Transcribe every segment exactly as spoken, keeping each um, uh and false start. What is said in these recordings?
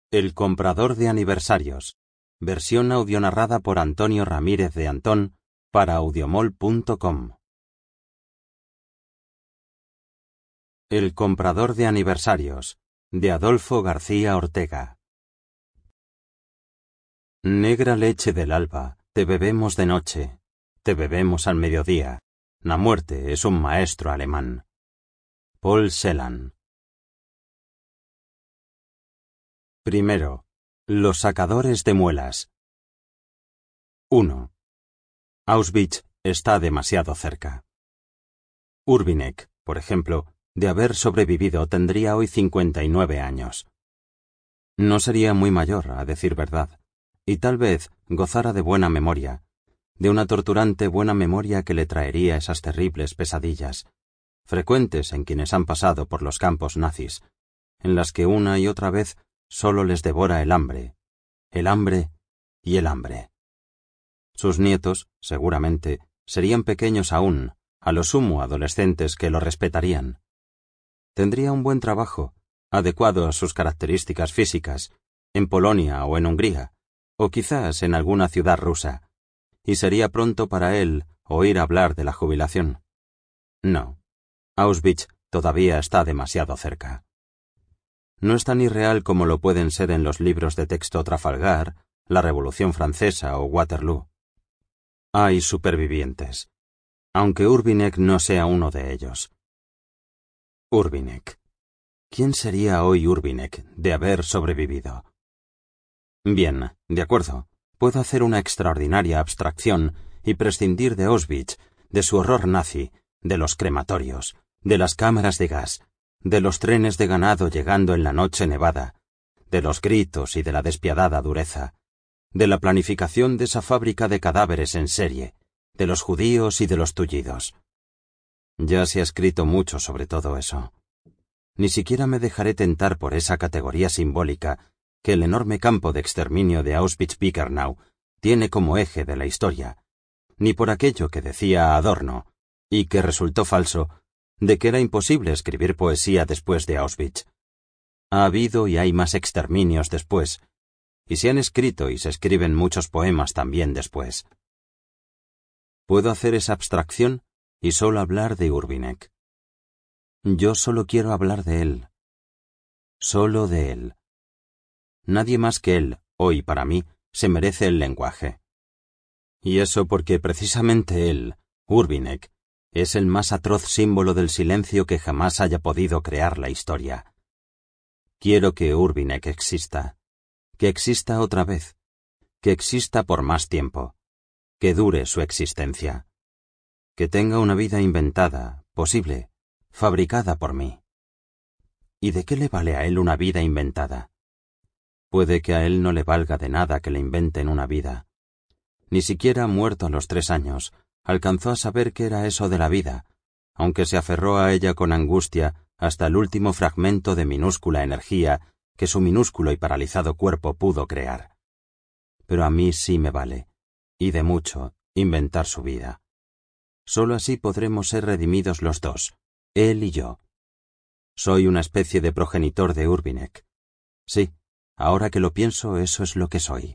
El comprador de aniversarios. Versión audionarrada por Antonio Ramírez de Antón para audiomol punto com. El comprador de aniversarios, de Adolfo García Ortega. Negra leche del alba, te bebemos de noche, te bebemos al mediodía. La muerte es un maestro alemán. Paul Celan. Primero, los sacadores de muelas. uno. Auschwitz está demasiado cerca. Urbínek, por ejemplo, de haber sobrevivido tendría hoy cincuenta y nueve años. No sería muy mayor, a decir verdad, y tal vez gozara de buena memoria, de una torturante buena memoria que le traería esas terribles pesadillas, frecuentes en quienes han pasado por los campos nazis, en las que una y otra vez solo les devora el hambre, el hambre y el hambre. Sus nietos, seguramente, serían pequeños aún, a lo sumo adolescentes que lo respetarían. Tendría un buen trabajo, adecuado a sus características físicas, en Polonia o en Hungría, o quizás en alguna ciudad rusa, y sería pronto para él oír hablar de la jubilación. No, Auschwitz todavía está demasiado cerca. No es tan irreal como lo pueden ser en los libros de texto Trafalgar, la Revolución Francesa o Waterloo. Hay supervivientes, aunque Urbínek no sea uno de ellos. Urbínek. ¿Quién sería hoy Urbínek de haber sobrevivido? Bien, de acuerdo, puedo hacer una extraordinaria abstracción y prescindir de Auschwitz, de su horror nazi, de los crematorios, de las cámaras de gas, de los trenes de ganado llegando en la noche nevada, de los gritos y de la despiadada dureza, de la planificación de esa fábrica de cadáveres en serie, de los judíos y de los tullidos. Ya se ha escrito mucho sobre todo eso. Ni siquiera me dejaré tentar por esa categoría simbólica que el enorme campo de exterminio de Auschwitz-Birkenau tiene como eje de la historia, ni por aquello que decía Adorno, y que resultó falso, de que era imposible escribir poesía después de Auschwitz. Ha habido y hay más exterminios después, y se han escrito y se escriben muchos poemas también después. Puedo hacer esa abstracción y solo hablar de Urbínek. Yo solo quiero hablar de él. Solo de él. Nadie más que él, hoy para mí, se merece el lenguaje. Y eso porque precisamente él, Urbínek, es el más atroz símbolo del silencio que jamás haya podido crear la historia. Quiero que Urbínek exista, que exista otra vez, que exista por más tiempo, que dure su existencia, que tenga una vida inventada, posible, fabricada por mí. ¿Y de qué le vale a él una vida inventada? Puede que a él no le valga de nada que le inventen una vida. Ni siquiera muerto a los tres años, alcanzó a saber qué era eso de la vida, aunque se aferró a ella con angustia hasta el último fragmento de minúscula energía que su minúsculo y paralizado cuerpo pudo crear. Pero a mí sí me vale, y de mucho, inventar su vida. Solo así podremos ser redimidos los dos, él y yo. Soy una especie de progenitor de Urbínek. Sí, ahora que lo pienso, eso es lo que soy.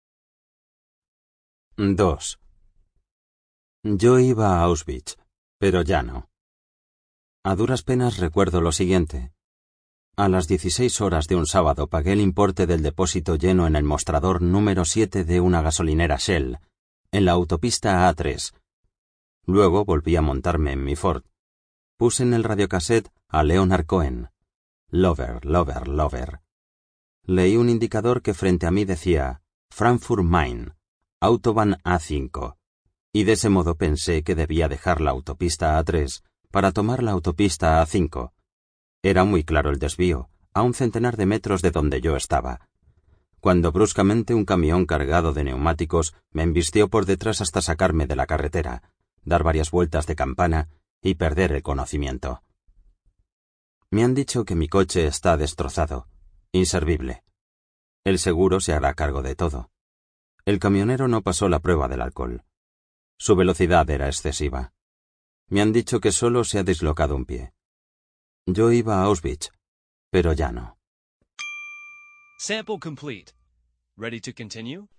dos. Yo iba a Auschwitz, pero ya no. A duras penas recuerdo lo siguiente. A las dieciséis horas de un sábado pagué el importe del depósito lleno en el mostrador número siete de una gasolinera Shell, en la autopista A tres. Luego volví a montarme en mi Ford. Puse en el radiocassette a Leonard Cohen. Lover, lover, lover. Leí un indicador que frente a mí decía Frankfurt-Main, Autobahn A cinco. Y de ese modo pensé que debía dejar la autopista A tres para tomar la autopista A cinco. Era muy claro el desvío, a un centenar de metros de donde yo estaba, cuando bruscamente un camión cargado de neumáticos me embistió por detrás hasta sacarme de la carretera, dar varias vueltas de campana y perder el conocimiento. Me han dicho que mi coche está destrozado, inservible. El seguro se hará cargo de todo. El camionero no pasó la prueba del alcohol. Su velocidad era excesiva. Me han dicho que solo se ha dislocado un pie. Yo iba a Auschwitz, pero ya no. Sample complete. Ready to continue?